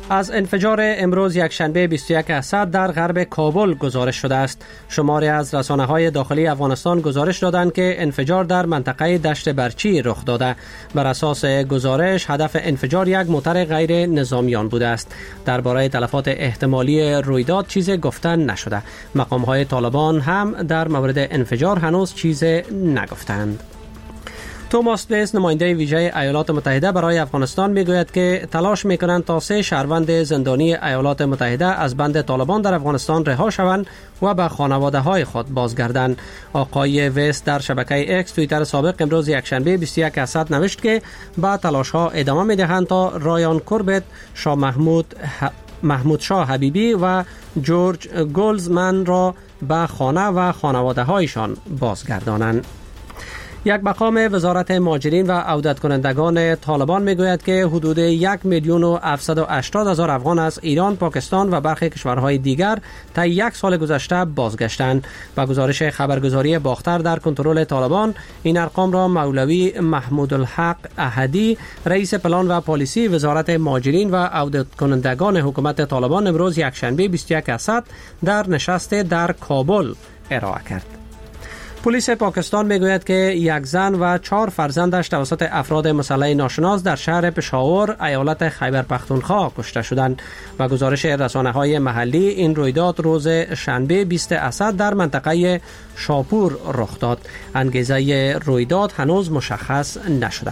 از انفجار امروز یکشنبه 21 اسد در غرب کابل گزارش شده است. شماری از رسانه‌های داخلی افغانستان گزارش دادند که انفجار در منطقه دشت برچی رخ داده. بر اساس گزارش هدف انفجار یک موتر غیر نظامیان بوده است. درباره تلفات احتمالی رویداد چیزی گفته نشده. مقام‌های طالبان هم در مورد انفجار هنوز چیزی نگفتند. توماس بلیس نماینده ویژه ایالات متحده برای افغانستان میگوید که تلاش میکنند تا 3 شهروند زندانی ایالات متحده از بند طالبان در افغانستان رها شوند و به خانواده های خود بازگردند. آقای ویس در شبکه اکس توییتر سابق امروز یکشنبه 21 اسد نوشت که با تلاش ها ادامه میدهند تا رایان کوربت، شاه محمود شاه حبیبی و جورج گولزمن را به خانه و خانواده هایشان بازگردانند. یک مقام وزارت مهاجرین و عودت کنندگان طالبان میگوید که حدود 1,780,000 افغان از ایران، پاکستان و برخی کشورهای دیگر تا 1 سال گذشته بازگشتند. با گزارش خبرگزاری باختر در کنترل طالبان، این ارقام را مولوی محمود الحق احدی، رئیس پلان و پالیسی وزارت مهاجرین و عودت کنندگان حکومت طالبان امروز یکشنبه 21 اسد در نشست در کابل ارائه کرد. پلیس پاکستان میگوید که یک زن و 4 فرزندش توسط افراد مسلح ناشناس در شهر پشاور، ایالت خیبر پختونخوا کشته شدند. و گزارش رسانه‌های محلی، این رویداد روز شنبه 20 اسد در منطقه شاپور رخ داد. انگیزه رویداد هنوز مشخص نشده.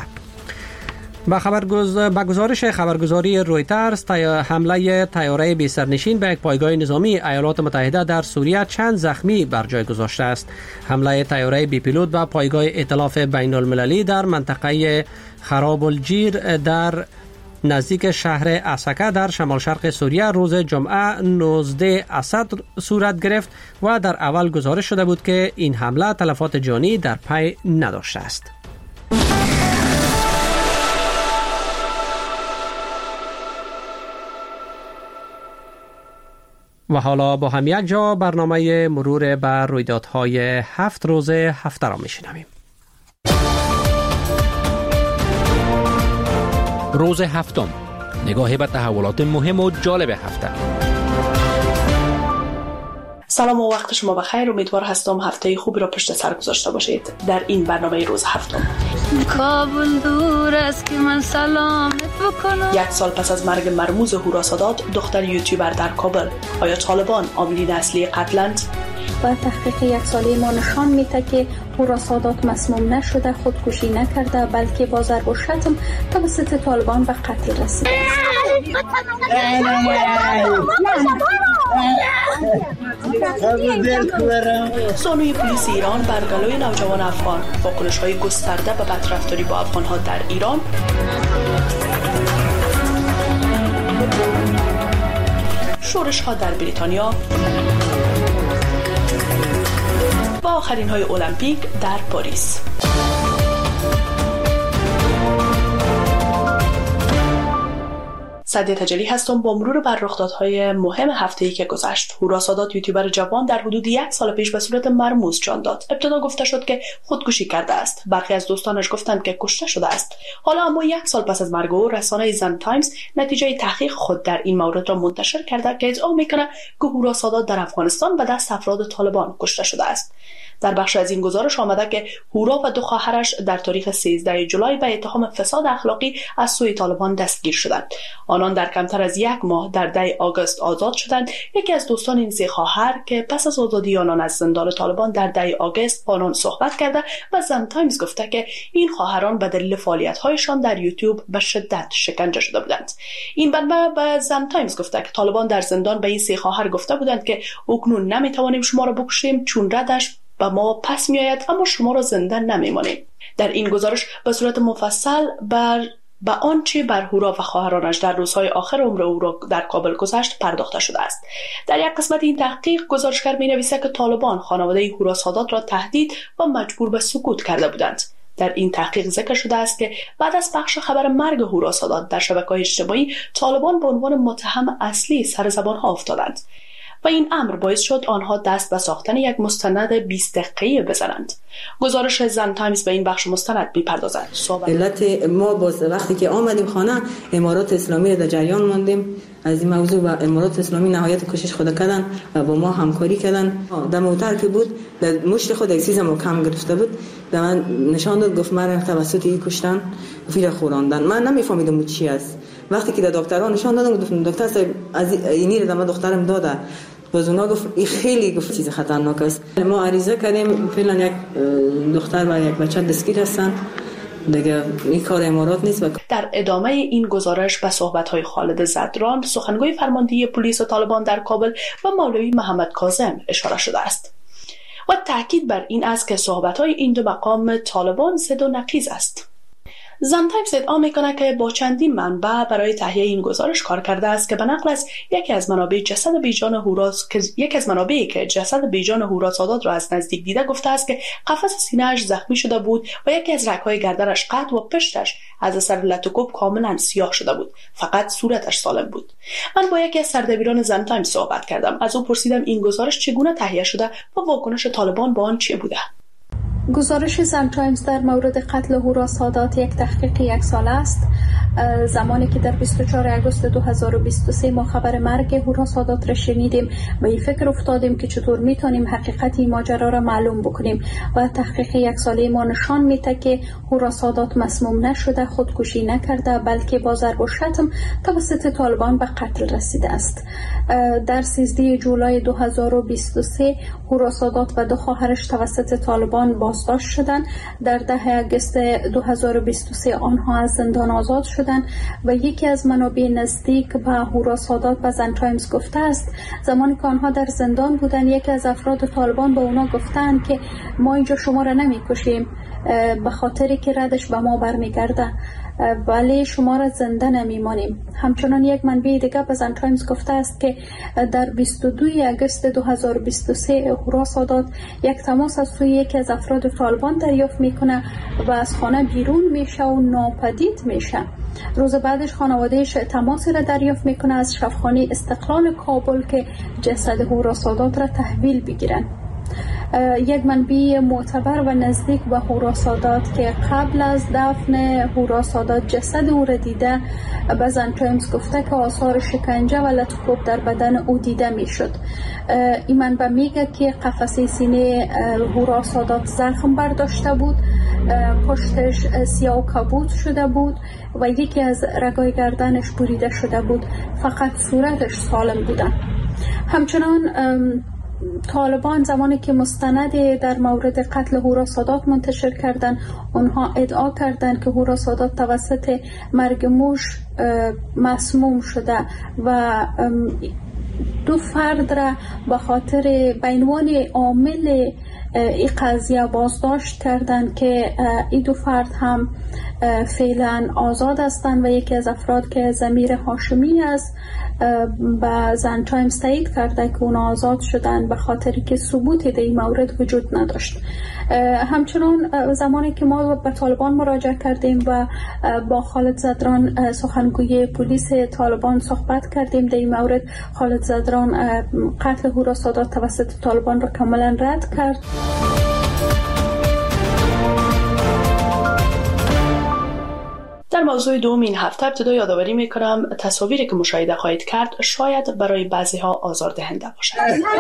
با گزارش خبرگزاری رویترز، حمله طیاره بی سرنشین به یک پایگاه نظامی ایالات متحده در سوریه چند زخمی بر جای گذاشته است. حمله طیاره بی پیلوت به پایگاه ائتلاف بین المللی در منطقه خراب الجیر در نزدیک شهر عسکر در شمال شرق سوریه روز جمعه 19 اسد صورت گرفت و در اول گزارش شده بود که این حمله تلفات جانی در پی نداشته است. و حالا با هم یک جا برنامه مرور بر رویدادهای 7 روز هفته را میشنویم. روز هفتم، نگاهی به تحولات مهم و جالب هفته. سلام و وقت شما بخیر. امیدوار هستم هفته خوبی را پشت سر گذاشته باشید. در این برنامه روز هفتم، کابل دور است که من سلامت بکنم. 1 سال پس از مرگ مرموز هورا سادات، دختر یوتیوبر در کابل، آیا طالبان عاملین اصلی قتلند؟ و تحقیق 1 ساله ما نشان میده که هورا سادات مسموم نشده، خودکشی نکرده، بلکه با ضرب و شتم توسط طالبان به قتل رسیده است. زانوی پلیس ایران بر گلوی نوجوان افغان، واکنش‌های گسترده به بدرفتاری با افغان‌ها در ایران. شورش‌ها در بریتانیا و آخرین های المپیک در پاریس. سعدیه تجلی هستم با مرور بر رخدادهای مهم هفته‌ای که گذشت. هورا سادات، یوتیوبر جوان، در حدود 1 سال پیش به صورت مرموز جان داد. ابتدا گفته شد که خودکشی کرده است. برخی از دوستانش گفتند که کشته شده است. حالا اما 1 سال پس از مرگ او، رسانه زن تایمز نتیجه تحقیق خود در این مورد را منتشر کرده که ادعا می‌کند که هورا سادات در افغانستان به دست افراد طالبان کشته شده است. در بخش از این گزارش آمده که هورا و 2 خواهرش در تاریخ 13 جولای به اتهام فساد اخلاقی از سوی طالبان دستگیر شدند. آنان در کمتر از 1 ماه در 10 آگوست آزاد شدند. یکی از دوستان این 3 خواهر که پس از آزادی آنان از زندان طالبان در 10 آگوست با آنان صحبت کرده و زن تایمز گفته که این خواهران به دلیل فعالیت‌هایشان در یوتیوب به شدت شکنجه شده بودند. این منبع به زن تایمز گفته که طالبان در زندان به این 3 خواهر گفته بودند که اکنون نمیتوانیم شما را بکشیم چون ردش به ما پس میآید، اما شما را زنده نمیمانیم. در این گزارش به صورت مفصل به آنچه بر هورا و خواهرانش در روزهای آخر عمر او را در کابل گذشت پرداخته شده است. در یک قسمت این تحقیق گزارشگر می‌نویسد که طالبان خانواده هورا سادات را تهدید و مجبور به سکوت کرده بودند. در این تحقیق ذکر شده است که بعد از پخش خبر مرگ هورا سادات در شبکه‌های اجتماعی، طالبان به عنوان متهم اصلی سر زبان‌ها افتادند. و این امر باعث شد آنها دست به ساختن یک مستند 20 دقیقه‌ای بزنند. گزارش زن تایمز به این بخش مستند می‌پردازد. علت ما باز وقتی که آمدیم خانه امارات اسلامی در جریان ماندیم از این موضوع و امارات اسلامی نهایت کوشش خود کردن و با ما همکاری کردن. در موتر که بود در مشت خود یک چیز محکم گرفته بود، به من نشان داد، گفت مرا توسط این کشتن فیل خوراندن. من نمیفهمیدم چی است. وقتی که دکترها نشان دادن گفتم دکتر صاحب از اینی رو من دخترم داده، باز اونا گفت این خیلی گفت چیز خطرناک است. ما عریضه کردیم، فعلا یک دختر و یک بچه دستگیر هستن دیگه، این کار امارات نیست. در ادامه این گزارش به صحبت‌های خالد زدران، سخنگوی فرماندهی پلیس طالبان در کابل، و مولوی محمد کاظم اشاره شده است و تاکید بر این است که صحبت‌های این دو مقام طالبان ضد و نقیض است. زن تایمز ادعا میکنه که با چندین منبع برای تهیه این گزارش کار کرده است که به نقل از یکی از منابع که جسد بیجان هورا سادات را از نزدیک دیده گفته است که قفس سینه‌اش زخمی شده بود و یکی از رگ‌های گردنش قطع و پشتش از اثر لطوکوب کاملا سیاه شده بود، فقط صورتش سالم بود. من با یکی از سردبیران زن تایمز صحبت کردم. از او پرسیدم این گزارش چگونه تهیه شده و واکنش طالبان با آن چه بوده. گزارش زن تایمز در مورد قتل هورا سادات یک تحقیق یک ساله است. زمانی که در 24 آگوست 2023 ما خبر مرگ هورا سادات را شنیدیم و این فکر افتادیم که چطور میتونیم حقیقت این ماجرا را معلوم بکنیم و تحقیق یک ساله ما نشان میده که هورا سادات مسموم نشده، خودکشی نکرده، بلکه با ضرب و شتم توسط طالبان به قتل رسیده است. در 13 جولای 2023 هورا سادات و دو خواهرش توسط طالبان بازداشت شدند. در 10 آگوست 2023 آنها از زندان آزاد شدند و یکی از منابع نزدیک به هورا سادات و زن تایمز گفته است زمانی که آنها در زندان بودند یکی از افراد طالبان به اونا گفتند که ما اینجا شما را نمیکشیم به خاطری که ردش به ما برمیگرده، ولی شما را زنده نمیمانیم. همچنان یک منبع دیگر به زن تایمز گفته است که در 22 آگوست 2023 هورا سادات یک تماس از سوی یکی از افراد طالبان دریافت میکنه و از خانه بیرون میشه و ناپدید میشه. روز بعدش خانوادهش تماسی را دریافت میکنه از شفاخانه استقلال کابل که جسد هورا سادات را تحویل بگیرن. یک منبع معتبر و نزدیک به هورا سادات که قبل از دفن هورا سادات جسد او را دیده به زن تایمز گفته که آثار شکنجه و لطوکوب در بدن او دیده میشد. این منبع میگه که قفسه سینه هورا سادات زخم برداشته بود، پشتش سیاه و کبود شده بود و یکی از رگای گردنش بریده شده بود، فقط صورتش سالم بودن. همچنان طالبان زمانی که مستند در مورد قتل هورا سادات منتشر کردند، اونها ادعا کردند که هورا سادات توسط مرگ موش مسموم شده و دو فرد را به خاطر به عنوان عامل این قضیه بازداشت کردند که این دو فرد هم فعلا آزاد هستند و یکی از افراد که ضمیر هاشمی است به زن تایمز تایید کرده که اون آزاد شدن به خاطری که ثبوتی در این مورد وجود نداشت. همچنان زمانی که ما به طالبان مراجعه کردیم و با خالد زدران سخنگوی پلیس طالبان صحبت کردیم در این مورد، خالد زدران قتل هورا سادات توسط طالبان را کاملا رد کرد. در موضوع دوم این هفته ابتدا یادآوری میکنم تصاویری که مشاهده خواهید کرد شاید برای بعضی ها آزاردهنده باشد.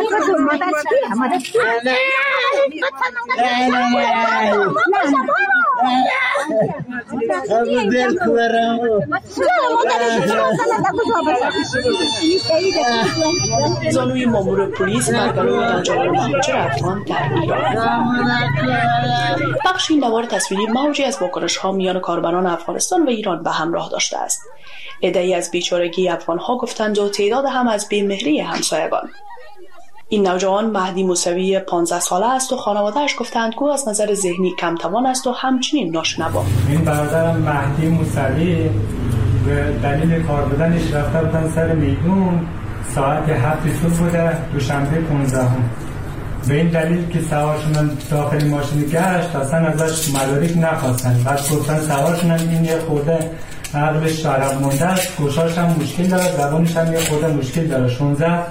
زانوی مامور پلیس برگروی انجام مهاجر افغان در ایران. بخش این نوار تصویری موجی از واکنش ها میان کاربران افغانستان و ایران به همراه داشته است. عده‌ای از بیچارگی افغان‌ها گفتند و تعداد هم از بی‌مهری همسایگان. این نوجوان مهدی موسوی 15 ساله است و خانواده‌اش گفتند که از نظر ذهنی کم توان است و همچنین ناشنوا. این برادرم مهدی موسوی به دلیل کار بودنش رفته بودن سر میدون، ساعت 7 صبح بوده، دوشنبه 15. به این دلیل که سوارشون داخل ماشین گشت اصلا ازش مدارک نخواستن. بعد گفتن سوارشون این یه خورده عقلش عقب مونده است، گوشاش هم مشکل داره، زبانش هم یه خورده مشکل داره. 16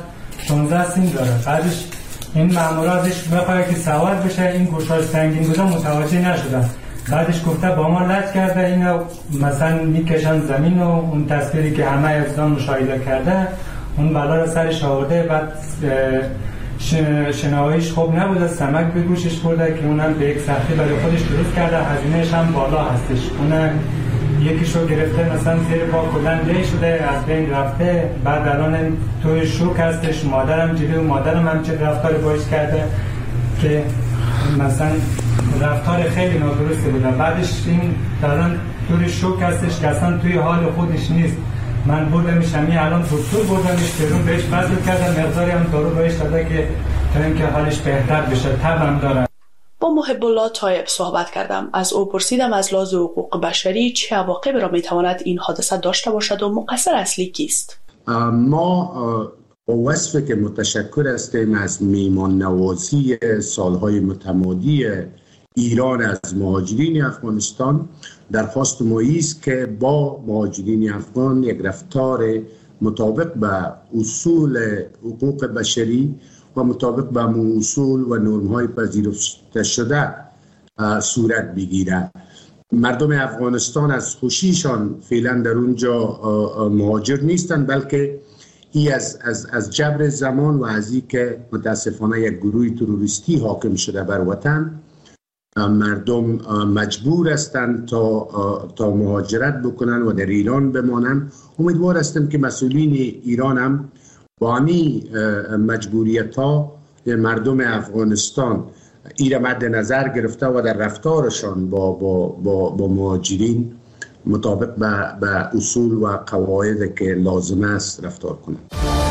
16 سیم داره. بعدش این مامورا ازش بخواد که سوار بشه، این گوشاش سنگین بوده متوجه نشدن. بعدش گفته با ما لج کرده، اینو مثلا میکشن زمین و اون تصویری که همه افزان مشاهده کرده اون بلا رو سرش آورده. بعد شنواییش خوب نبوده، سمک به گوشش برده که اونم به یک سختی برای خودش درست کرده، هزینه‌اش هم بالا هستش. اون یکیشو گرفته مثلا زیر پا کلن لی شده، از بین رفته. بعد الان توی شوک هستش، مادرم جلوی مادرم هم چه رفتار باش کرده که مثلا رفتار خیلی نادرستی بوده. بعدش این الان توی شوک هستش که اصلا توی حال خودش نیست. من بردمش الان دکتر بردمش بیرون، بهش فضل کردم، مقداری هم دارو بهش داده که تا اینکه حالش بهتر بشه. تبم داره. با محب الله طایب صحبت کردم. از او پرسیدم از لحاظ حقوق بشری چه عواقبی را میتواند این حادثه داشته باشد و مقصر اصلی کیست؟ ما وصفی که متشکر هستیم از میهمان نوازی سالهای متمادی ایران از مهاجرین افغانستان. درخواست ما است که با مهاجرین افغان یک رفتار مطابق به اصول حقوق بشری و مطابق به اصول و نرم‌های پذیرفته شده صورت بگیرد. مردم افغانستان از خوشیشان فعلا در اونجا مهاجر نیستند، بلکه ای از جبر زمان و از این که متاسفانه یک گروه تروریستی حاکم شده بر وطن، مردم مجبور هستند تا مهاجرت بکنن و در ایران بمانند. امیدوار هستم که مسئولین ایران هم با همین مجبوریت ها مردم افغانستان این مد نظر گرفته و در رفتارشان با مهاجرین مطابق به اصول و قواعد که لازم است رفتار کنند.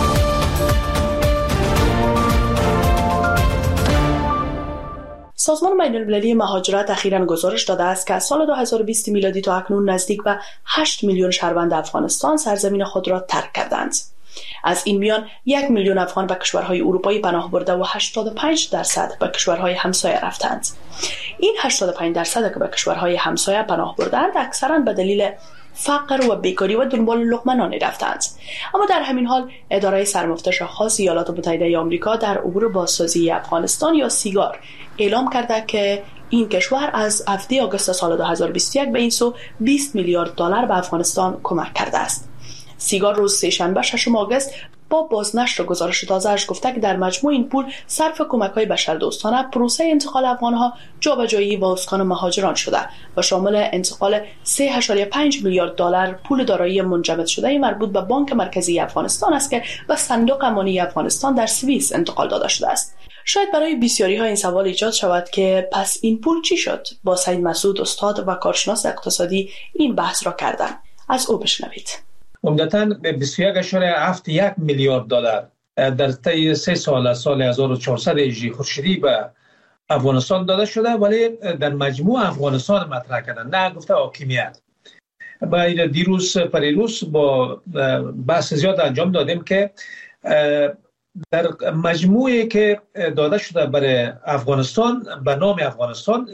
سازمان بین‌المللی مهاجرت اخیراً گزارش داده است که از سال 2020 میلادی تا اکنون نزدیک به 8 میلیون شهروند افغانستان سرزمین خود را ترک کردند. از این میان 1 میلیون افغان به کشورهای اروپایی پناه برده و 85% به کشورهای همسایه رفتند. این 85% که به کشورهای همسایه پناه بردند اکثراً به دلیل فقر و بیکاری و دنبال لقمه نانی رفتند. اما در همین حال اداره سرمفتش خاص ایالات متحده آمریکا در امور بازسازی افغانستان یا سیگار اعلام کرده که این کشور از 7 آگوست سال 2021 به این سو 20 میلیارد دلار به افغانستان کمک کرده است. سیگار روز سه‌شنبه 6 آگوست با بازنشر گزارش تازه‌اش گفته که در مجموع این پول صرف کمک‌های بشردوستانه پروسه انتقال افغان‌ها، جابجایی و اسکان مهاجران شده و شامل انتقال 3.5 میلیارد دلار پول دارایی منجمد شده مربوط به بانک مرکزی افغانستان است که به صندوق امانی افغانستان در سوئیس انتقال داده شده است. شاید برای بسیاری‌ها این سوال ایجاد شود که پس این پول چی شد؟ با سید مسعود استاد و کارشناس اقتصادی این بحث را کردن. از او بشنوید. عمدتاً به 21.71 میلیارد دلار در طی 3 سال از سال 1400 هجری خورشیدی به افغانستان داده شده، ولی در مجموع افغانستان مطرح کردن، نه گفته حاکمیت. با دیروز پریروز با بحث زیاد انجام دادیم که در مجموعی که داده شده برای افغانستان به نام افغانستان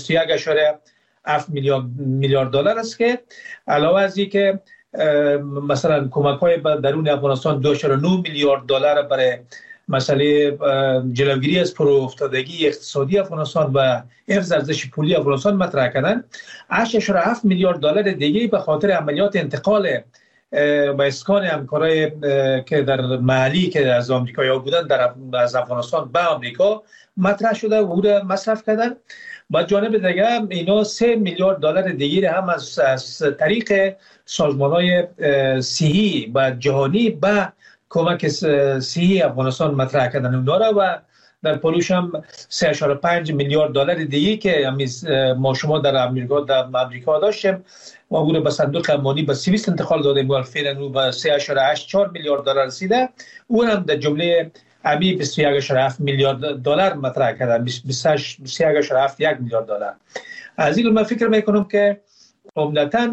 21.7 میلیارد دلار است که علاوه از این که مثلا کمک‌های درون افغانستان 2.9 میلیارد دلار برای مسئله جلوگیری از پرافتادگی اقتصادی افغانستان و حفظ ارزش پولی افغانستان مطرح کردن، 8.7 میلیارد دلار دیگه به خاطر عملیات انتقال و اسکان همکارای که در محلی که از آمریکایی‌ها بودن از افغانستان به آمریکا مطرح شده و او مصرف کردن. با جانب دیگه اینا 3 میلیارد دلار دیگه هم از طریق سازمان‌های صحی و جهانی به کمک صحی افغانستان مطرح کردن اونا را و در پولش هم 3.5 میلیارد دلار دیگه که ما شما در امریکا داشتیم و او را به صندوق امانی به سوئیس انتقال دادیم و فعلا او به 3.84 میلیارد دلار رسیده. اون هم در جمله امی 21.7 میلیارد دلار مطرح کردن، 23.71 میلیارد دلار. از این من فکر میکنم که عمدتاً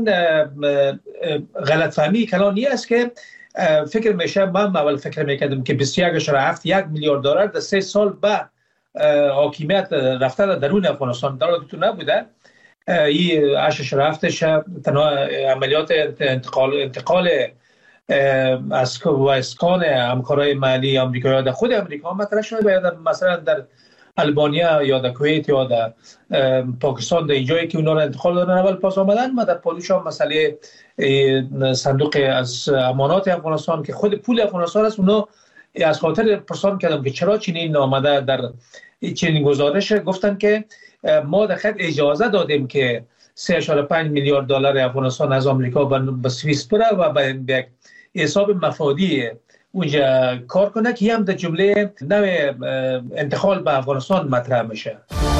غلط فهمی کلانی است که فکر میشه، من اول فکر میکردم که 21.71 میلیارد دلار در 3 سال به حاکمیت رفته درون افغانستان در تو نبوده. این 8.7 تنها عملیات انتقال از اسکان همکارای محلی آمریکا یا در خود آمریکا مطرح شده، مثلا در البانیا یا در کویت یا در پاکستان، در اینجایی که اونا رو انتقال دادن اول پاس آمدن. و در پادوش هم مسئله صندوق از امانات افغانستان که خود پول افغانستان است، اونا از خاطر پرسان کردم که چرا چنین آمده در چنین گزارش، گفتن که ما در خط اجازه دادیم که 3.5 میلیارد دلار افغانستان از آمریکا به سوئیس بره و به یک حساب مفادی اونجا کار کنه که هم در جمله نوع انتقال به افغانستان مطرح میشه.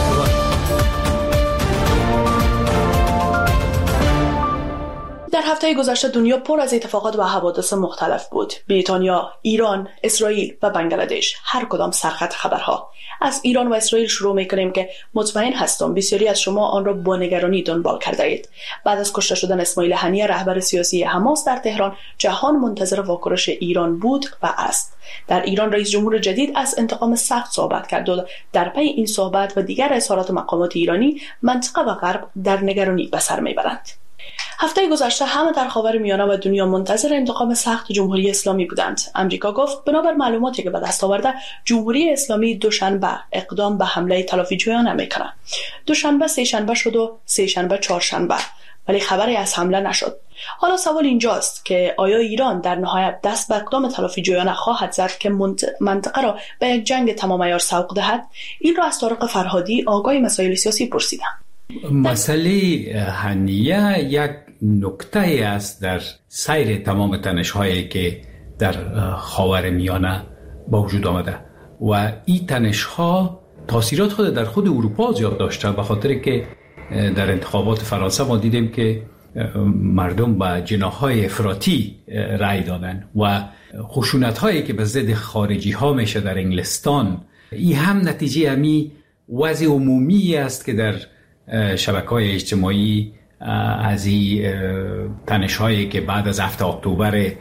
در هفته گذشته دنیا پر از اتفاقات و حوادث مختلف بود. بریتانیا، ایران، اسرائیل و بنگلادش، هر کدام سرخط خبرها. از ایران و اسرائیل شروع می‌کنیم که مطمئن هستم بسیاری از شما آن را با نگرانی دنبال کرده اید. بعد از کشته شدن اسماعیل هنیه رهبر سیاسی حماس در تهران، جهان منتظر واکنش ایران بود و است. در ایران رئیس جمهور جدید از انتقام سخت صحبت کرد و در پی این صحبت و دیگر اظهارات مقامات ایرانی، منطقه و غرب در نگرانی به سر میبرند. هفته گذشته همه در خاورمیانه و دنیا منتظر انتقام سخت جمهوری اسلامی بودند. امریکا گفت بنابر معلوماتی که به دست آورده، جمهوری اسلامی دوشنبه اقدام به حمله تلافی‌جویانه میکنه. دوشنبه سه‌شنبه شد و سه‌شنبه چهارشنبه، ولی خبری از حمله نشد. حالا سوال اینجاست که آیا ایران در نهایت دست به اقدام تلافی‌جویانه خواهد زد که منطقه را به یک جنگ تمام عیار سوق دهد؟ این را از طارق فرهادی، آگاه مسائل سیاسی، پرسیدم. مسئله هنیه یک نکته است در سیر تمام تنش‌هایی که در خاورمیانه با وجود آمده و این تنش‌ها تاثیرات خود در خود اروپا زیاد داشته، به خاطر که در انتخابات فرانسه ما دیدیم که مردم به جناح‌های افراطی رأی دادن و خشونت‌هایی که به ضد خارجی‌ها میشه در انگلستان، این هم نتیجه همی وضع عمومی است که در شبکه‌های اجتماعی از این تنش‌هایی که بعد از 7 اکتبر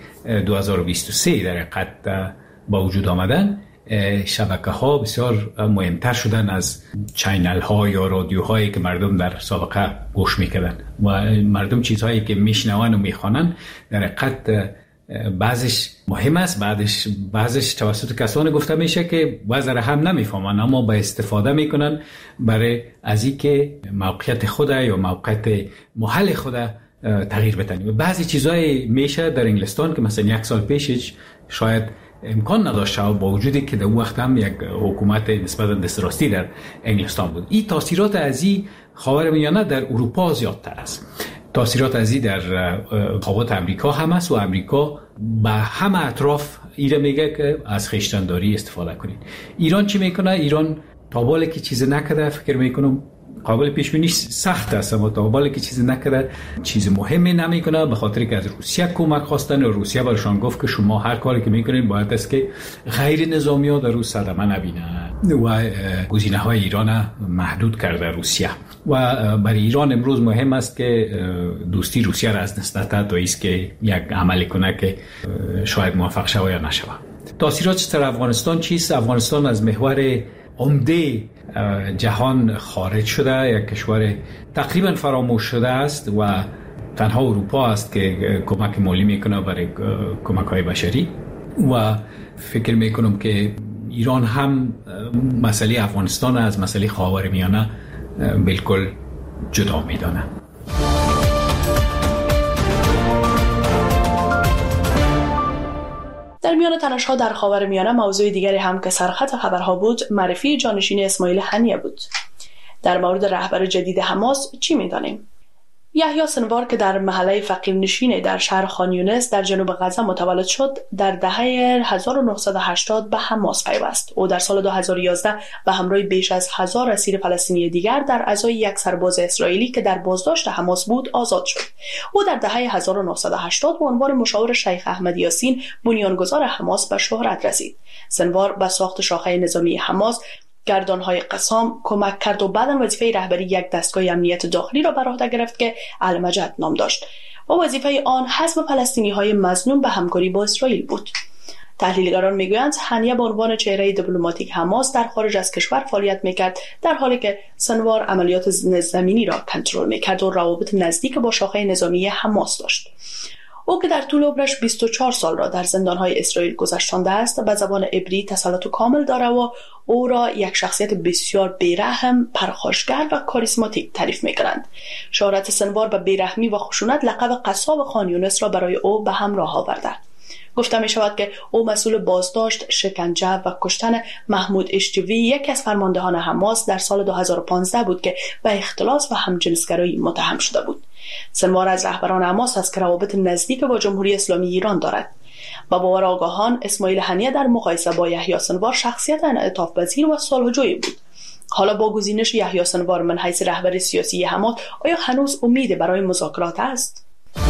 2023 در حقیقت با وجود آمدن، شبکه‌ها بسیار مهمتر شدن از چینل‌ها یا رادیوهایی که مردم در سابقه گوش می‌کردن و مردم چیزهایی که میشنون و میخوانن در حقیقت بعضش مهم است، بعضش توسط کسانی گفته میشه که بعضی را هم نمیفهمن، اما با استفاده میکنن برای از اینکه موقعیت خود یا موقعیت محل خود تغییر بدن. بعضی چیزای میشه در انگلستان که مثلا 1 سال پیشش شاید امکان نداشته و با وجودی که در اون وقت هم یک حکومت نسبتاً دستراستی در انگلستان بود. این تاثیرات از این خاورمیانه در اروپا زیادتر است. تاثیرات از این در خواهد امریکا هم است و امریکا به همه اطراف ایره میگه که از خویشتنداری استفاده کنید. ایران چی میکنه؟ ایران تا بالا که چیز نکرده، فکر میکنم قابل پیش بینی سخت است، اما تا بالا که چیز نکرده چیز مهمی نمیکنه، به خاطر که از روسیه کمک خواستن و روسیه برشان گفت که شما هر کاری که میکنین باید است که غیر نظامی ها در روز صدمه نبینن و گزینه های ایران محدود کرده روسیه. و برای ایران امروز مهم است که دوستی روسیه را از دست ندهد و است که یک عملی کنه که شاید موفق شود یا نشود. تاثیرات در افغانستان چیست؟ افغانستان از محور عمده جهان خارج شده، یک کشور تقریبا فراموش شده است و تنها اروپا است که کمک مالی میکنه برای کمک‌های بشری و فکر میکنم که ایران هم مسئله افغانستان از مسئله خاورمیانه بالکل جدا میدانه. در میان تنش‌ها در خاورمیانه موضوع دیگری هم که سرخط خبرها بود، معرفی جانشین اسماعیل هنیه بود. در مورد رهبر جدید حماس چی می‌دانیم؟ یحیی سنوار که در محله فقیرنشین در شهر خان یونس در جنوب غزه متولد شد، در دهه 1980 به حماس پیوست. او در سال 2011 به همراه بیش از 1000 اسیر فلسطینی دیگر در ازای یک سرباز اسرائیلی که در بازداشت حماس بود آزاد شد. او در دهه 1980 به عنوان مشاور شیخ احمد یاسین بنیانگذار حماس به شهرت رسید. سنوار به ساخت شاخه نظامی حماس، گردانهای قسام کمک کرد و بعداً وظیفه رهبری یک دستگاه امنیت داخلی را بر عهده گرفت که المجد نام داشت و وظیفه آن حزم فلسطینی‌های مظنون به همکاری با اسرائیل بود. تحلیلگران میگویند هنیه به عنوان چهره دیپلماتیک حماس در خارج از کشور فعالیت میکرد، در حالی که سنوار عملیات زمینی را کنترل میکرد و روابط نزدیک با شاخه نظامی حماس داشت. او که در طول عمرش 24 سال را در زندانهای اسرائیل گذشتانده است، به زبان عبری تسلط کامل داره و او را یک شخصیت بسیار بیرحم، پرخاشگر و کاریسماتیک تعریف می‌کنند. شهرت سنوار به بیرحمی و خشونت لقب قصاب خان یونس را برای او به همراه آورده. گفته می شود که او مسئول بازداشت، شکنجه و کشتن محمود اشتوی، یکی از فرماندهان حماس، در سال 2015 بود که به اختلاس و همجنسگرایی متهم شده بود. سنوار از رهبران حماس است که روابط نزدیک با جمهوری اسلامی ایران دارد. با باور آگاهان، اسماعیل هنیه در مقایسه با یحیی سنوار شخصیت انعطاف پذیر و صلح‌جوی بود. حالا با گزینش یحیی سنوار من حیث رهبر سیاسی حماس، آیا هنوز امید برای مذاکرات است؟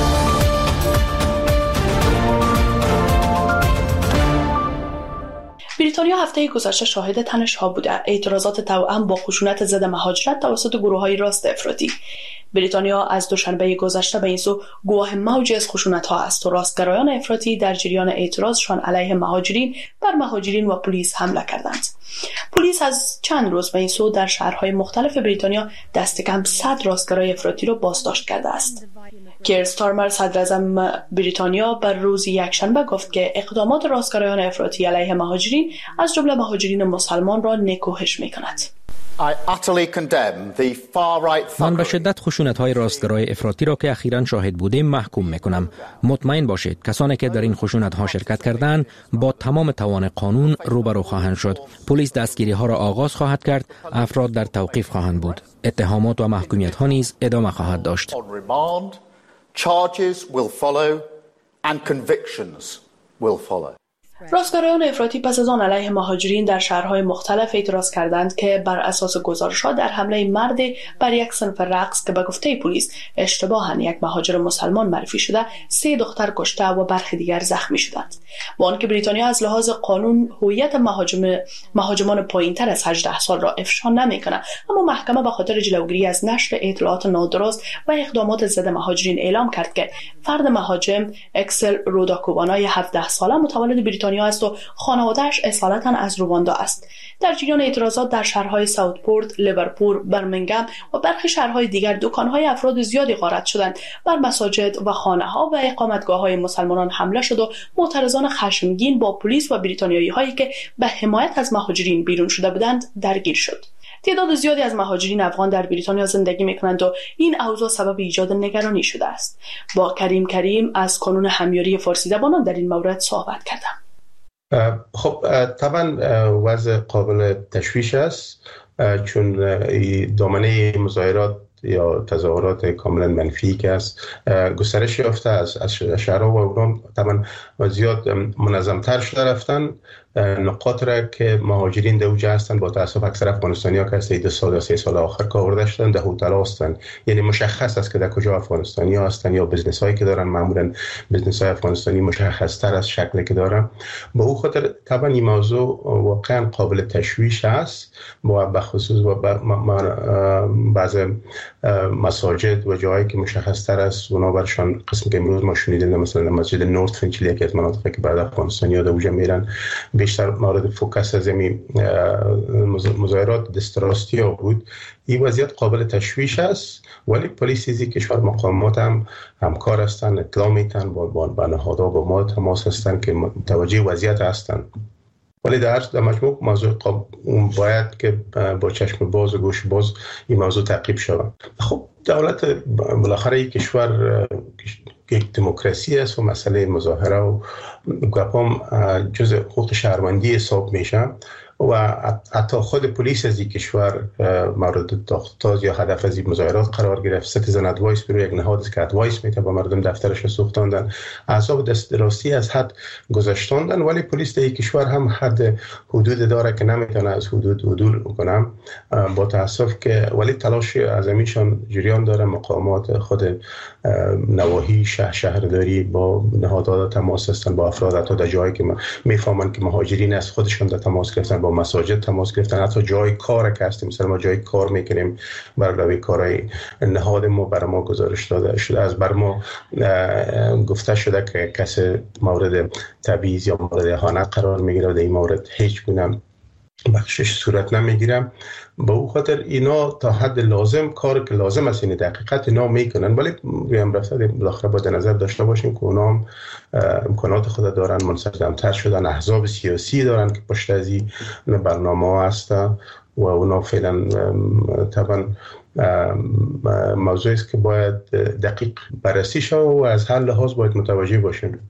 بریتانیا هفته گذشته شاهد تنش‌ها بوده. اعتراضات توأم با خشونت ضد مهاجرت توسط گروه‌های راست افراطی. بریتانیا از دوشنبه گذشته به این سو گواه موجی از خشونت‌ها است و راستگرایان افراطی در جریان اعتراضشان علیه مهاجرین بر مهاجرین و پلیس حمله کردند. پلیس از چند روز به این سو در شهرهای مختلف بریتانیا دست کم 100 راستگرای افراطی را بازداشت کرده است. کیر استارمر صدراعظم بریتانیا بر روز یکشنبه گفت که اقدامات راستگرایان افراطی علیه مهاجرین از جمله مهاجرین مسلمان را نکوهش می‌کند. من به شدت خشونت‌های راستگرای افراطی را که اخیراً شاهد بودیم محکوم می‌کنم. مطمئن باشید کسانی که در این خشونت‌ها شرکت کردند با تمام توان قانون روبرو خواهند شد. پلیس دستگیری‌ها را آغاز خواهد کرد، افراد در توقیف خواهند بود. اتهامات و محکومیت‌ها نیز ادامه خواهد داشت. Charges will follow and convictions will follow. راستگرایان افراطی پس از آن علیه مهاجرین در شهرهای مختلف اعتراض کردند که بر اساس گزارش‌ها در حمله مردی بر یک صنف رقص که به گفته پلیس اشتباهاً یک مهاجر مسلمان معرفی شده 3 دختر کشته و برخی دیگر زخمی شدند. با آنکه بریتانیا از لحاظ قانون هویت مهاجمان پایین‌تر از 18 سال را افشا نمی‌کند، اما محکمه به خاطر جلوگیری از نشر اطلاعات نادرست و اقدامات ضد مهاجرین اعلام کرد که فرد مهاجم اکسل روداکوبانای 17 ساله متولد بریتانیا است و خانواده‌اش اصالتاً از رواندا است. در جریان اعتراضات در شهرهای ساوتپورت، لیورپول، برمنگهم و برخی شهرهای دیگر دکان‌های افراد زیادی غارت شدند. بر مساجد و خانه‌ها و اقامتگاه‌های مسلمانان حمله شد و معترضان خشمگین با پلیس و بریتانیایی‌هایی که به حمایت از مهاجرین بیرون شده بودند درگیر شد. تعداد زیادی از مهاجرین افغان در بریتانیا زندگی می‌کنند و این اوضاع سبب ایجاد نگرانی شده است. با کریم از کانون همیاری فارسی زبانان در این مورد صحبت کردم. خب طبعا وضع قابل تشویش است، چون دامنه مظاهرات یا تظاهرات کاملا منفی که است گسترش یافته از شهرها و اونها طبعا زیاد منظم‌تر شده رفتن. نقاط را که مهاجرین در اوجه هستند با تاسف اکثر افغانستانی‌ها که از 2 سال یا 3 سال آخر کار آورده شدن در هتل‌ها هستند، یعنی مشخص است که در کجا افغانستانی‌ها هستند یا بزنس‌هایی که دارن، معمولاً بزنس‌های افغانستانی مشخص‌تر از شکلی که دارن. به اون خاطر طبعا این موضوع واقعا قابل تشویش است و به خصوص بعض مساجد و جایی که مشخص‌تر است اونا برشان قسمی که امروز ما شنیدیم مثلا مسجد نورت فینچلی که از مناطقی که بعد افغانستانی‌ها در اوجه میرن بیشتر مورد فوکس از این مظاهرات دستراستی ها بود. این وضعیت قابل تشویش است، ولی پلیس کشور مقامات هم همکار هستند، اطلاع میتن با نهادها با ما تماس هستند که متوجه وضعیت هستند. ولی در مجموع موضوع باید که با چشم باز و گوش باز این موضوع تعقیب شود. خب دولت بالاخره یک کشور یک دموکراسی است و مسئله مظاهره و گپام جز حقوق شهروندی حساب میشه و حتی خود پلیس از یک کشور مورد تاز یا هدف از این مظاهرات قرار گرفت. سیتیزن ادوایس برای یک نهاد است که ادوایس میده با مردم دفترش سوختاندن، اعصاب دسترسی از حد گذشتاندن، ولی پلیس در یک کشور هم حد حدود داره که نمیتونه از حدود عدول کنه با تاسف که ولی تلاش عظیمیشان جریان داره. مقامات خود نواحی شهرداری با نهادها تماس هستن، با افراد حتی در جایی که میفهمن که مهاجرین از خودشون در تماس گرفتن، با مساجد تماس گرفتن، حتی جای کار که هستیم مثلا ما جای کار میکنیم برای کارهای نهاد ما برای ما گزارش داده شده از بر ما گفته شده که کسی مورد تبعیض یا مورد اهانت قرار میگیره و در این مورد هیچ گونه بخشش صورت نمیگیره. به او خاطر اینا تا حد لازم کار که لازم است این دقیقت اینا میکنن، ولی هم رفته بالاخره باید نظر داشته باشیم که اونا هم امکانات خود دارن، منسجم‌تر شدن، احزاب سیاسی دارن که پشت از این برنامه ها هستن و اونا فعلا طبعا موضوعی است که باید دقیق بررسی شود و از هر لحاظ باید متوجه باشیم.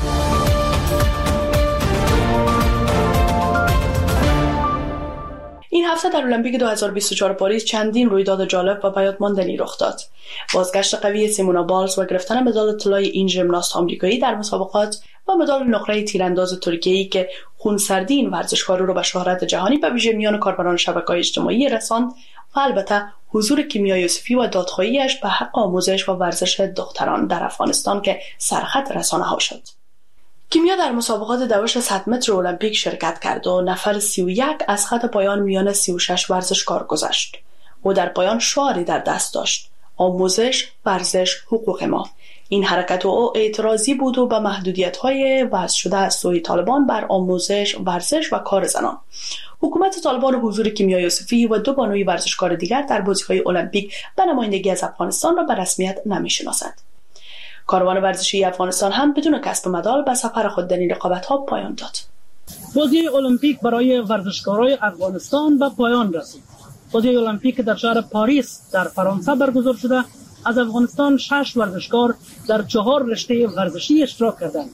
این هفته در المپیک 2024 پاریس چندین رویداد جالب و بیاد ماندنی رخ داد. بازگشت قوی سیمونا بالز و گرفتن مدال طلای این ژیمناست آمریکایی در مسابقات و مدال نقره تیرانداز ترکیه‌ای که خونسردی این ورزشکار رو به شهرت جهانی به ویژه میان کاربران شبکه‌های اجتماعی رساند و البته حضور کیمیا یوسفی و دادخواهیش به حق آموزش و ورزش دختران در افغانستان که سرخط رسانه‌ها شد. کیمیا در مسابقات دوش 100 متر المپیک شرکت کرد و نفر 31 از خط پایان میان 36 ورزشکار گذشت. او در پایان شعاری در دست داشت: آموزش، ورزش، حقوق ما. این حرکت او اعتراضی بود و به محدودیت‌های وضع شده از سوی طالبان بر آموزش، ورزش و کار زنان. حکومت طالبان حضور کیمیا یوسفی و 2 بانوی ورزشکار دیگر در بازی‌های المپیک به نمایندگی از افغانستان را به رسمیت نمی‌شناسد. کاروان ورزشی افغانستان هم بدون کسب مدال به سفر خود در این رقابت‌ها پایان داد. بازی المپیک برای ورزشکاران افغانستان به پایان رسید. بازی المپیک در شهر پاریس در فرانسه برگزار شده. از افغانستان 6 ورزشکار در 4 رشته ورزشی اشتراک کردند.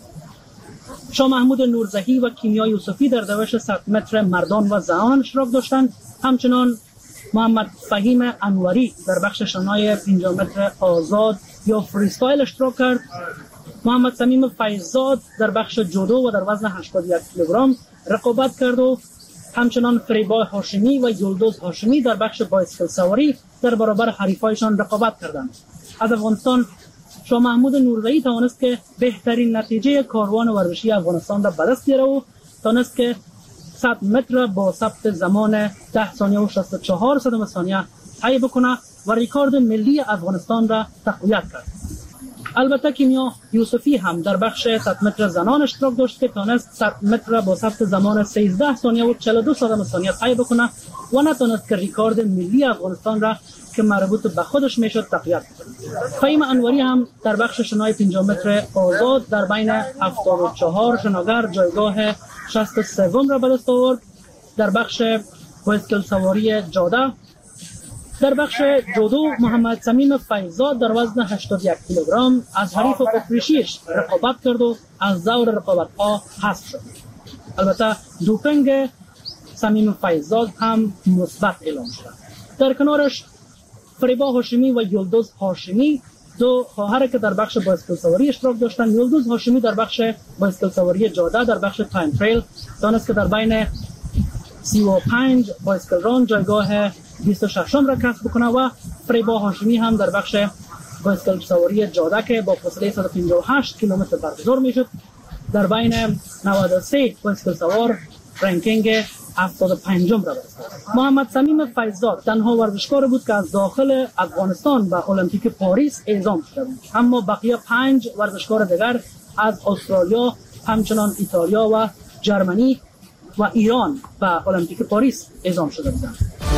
شاه محمود نورزهی و کیمیا یوسفی در دوش 100 متر مردان و زنان اشتراک داشتند. همچنان محمد فهیم انوری در بخش شنای 50 متر آزاد یا فریستایل اشتراک کرد. محمد صمیم فیضزاد در بخش جودو و در وزن 81 کیلوگرم رقابت کرد و همچنان فریبا هاشمی و یلدوز هاشمی در بخش بایسکل سواری در برابر حریفایشان رقابت کردند. از افغانستان شاه محمود نورزهی توانست که بهترین نتیجه کاروان ورزشی افغانستان را به دست بیاره و توانست که 100 متر با ثبت زمان 10 ثانیه و 64 صدم ثانیه طی بکنه و ریکورد ملی افغانستان را تقویت کرد. البته کیمیا یوسفی هم در بخش 100 متر زنان اشتراک داشت که توانست 100 متر با ثبت زمان 13 ثانیه و 42 صدم ثانیه طی بکنه و نتونست که ریکورد ملی افغانستان را که مربوط به خودش میشد تقویت کنه. فهیم انوری هم در بخش شنای 50 متر آزاد در بین 74 شناگر جایگاه 63 را به دست آورد. در بخش بایسکل سواری جاده در بخش جودو محمد صمیم فیضزاد در وزن 81 کیلوگرم از حریف اتریشیش رقابت کرد و از دور رقابت‌ها حذف شد. البته دوپینگ صمیم فیضزاد هم مثبت اعلام شد. در کنارش فریبا هاشمی و یلدوز هاشمی 2 خواهر که در بخش بایسکل سواری اشتراک داشتند. یلدوز هاشمی در بخش بایسکل سواری جاده در بخش تایم تریل دانست که در بین 35 بایسکل ران جایگاه 26 را کسب بکنه و فریبا هاشمی هم در بخش بایسکل سواری جاده که با فاصله 158 کیلومتر برگزار میشد در بین 93 بایسکل سوار رنکینگ 75 را برسید. محمد صمیم فیضزاد تنها ورزشکار بود که از داخل افغانستان به المپیک پاریس اعزام شده بود، اما بقیه 5 ورزشکار دیگر از استرالیا، همچنان ایتالیا و جرمنی و ایران به المپیک پاریس اعزام شده بودند.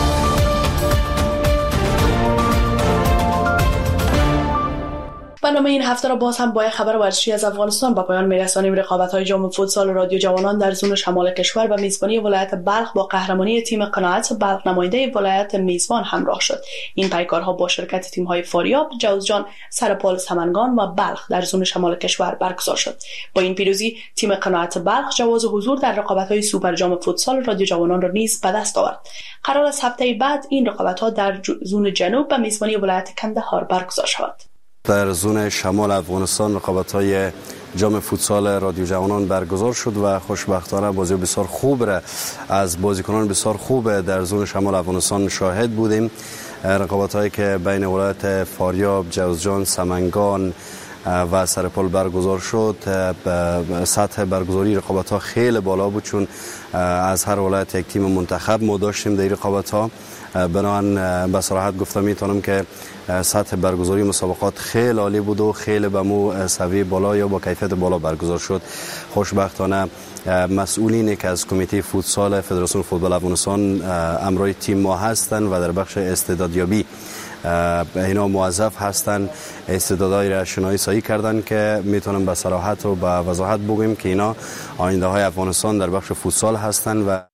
برنامه این هفته را باز هم با خبر ورزشی از افغانستان به پایان می‌رسانیم. رقابت‌های جام فوتسال رادیو جوانان در زون شمال کشور و میزبانی ولایت بلخ با قهرمانی تیم قناعت بلخ نماینده ولایت میزبان همراه شد. این پیکارها با شرکت تیم‌های فاریاب، جوزجان، سرپال، سمنگان و بلخ در زون شمال کشور برگزار شد. با این پیروزی تیم قناعت بلخ جواز حضور در رقابت‌های سوپر جام فوتسال رادیو جوانان را نیز به دست آورد. قرار است هفته بعد این رقابت‌ها در زون جنوب به میزبانی ولایت کندهار برگزار شود. در زون شمال افغانستان رقابت‌های جام فوتسال رادیو جوانان برگزار شد و خوشبختانه بازی بسیار خوب را از بازیکنان بسیار خوب در زون شمال افغانستان شاهد بودیم. رقابت‌هایی که بین ولایت فاریاب، جوزجان، سمنگان و سرپال برگزار شد. سطح برگزاری رقابت‌ها خیلی بالا بود چون از هر ولایت یک تیم منتخب ما داشتیم در رقابت‌ها بنابراین به صراحت گفتم میتونم که سطح برگزاری مسابقات خیلی عالی بود و خیلی به مو سوی بالا یا با کیفیت بالا برگزار شد. خوشبختانه مسئولینی که از کمیته فوتسال فدراسیون فوتبال افغانستان امروی تیم ما هستند و در بخش استعدادیابی اینا موظف هستند استعدادهای را شناسایی کردن که میتونم به صراحت و به وضاحت بگویم که اینا آینده های افغانستان در بخش فوتسال هستند و